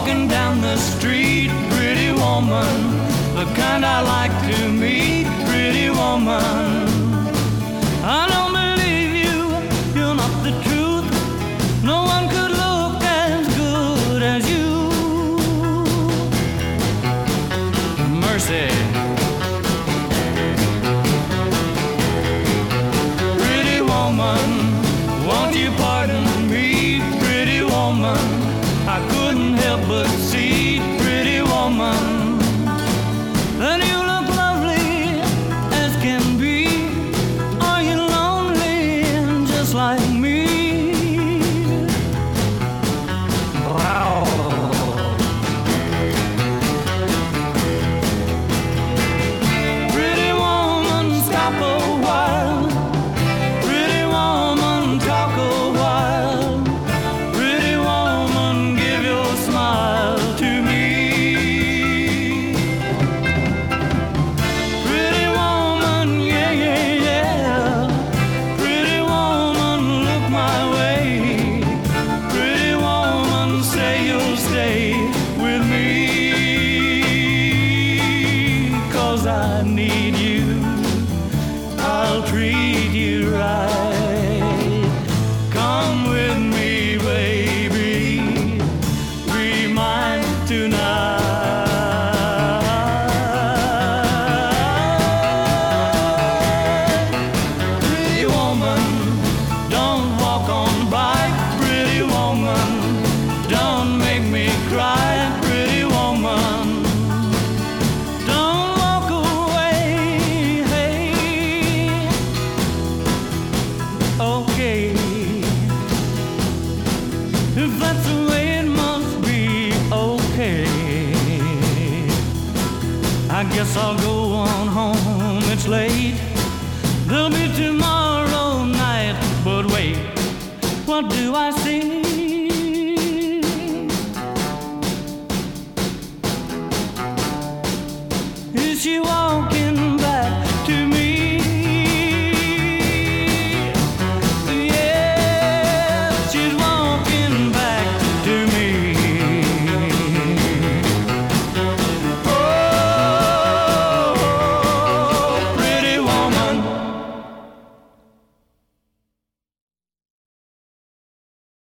walking down the street, pretty woman, the kind I like to meet, pretty woman. I don't believe you, you're not the truth. No one could look as good as you. Mercy. Pretty woman, won't you pardon me, pretty woman? I couldn't help but see, pretty woman, that you look lovely as can be. Are you lonely just like me? Pretty woman, stop a while. Pretty woman, talk a while. Pretty woman, give your smile to me. Pretty woman, yeah, yeah, yeah. Pretty woman, look my way. Pretty woman, say you'll stay with me. 'Cause I need you, I'll treat you right. Come with me, baby, be mine tonight. Pretty woman, don't walk on by. Pretty woman, don't make me cry. Pretty woman, don't walk away. Hey, okay, if that's the way it must be, okay. I guess I'll go on home, it's late. There'll be tomorrow night, but wait, what do I see? Is she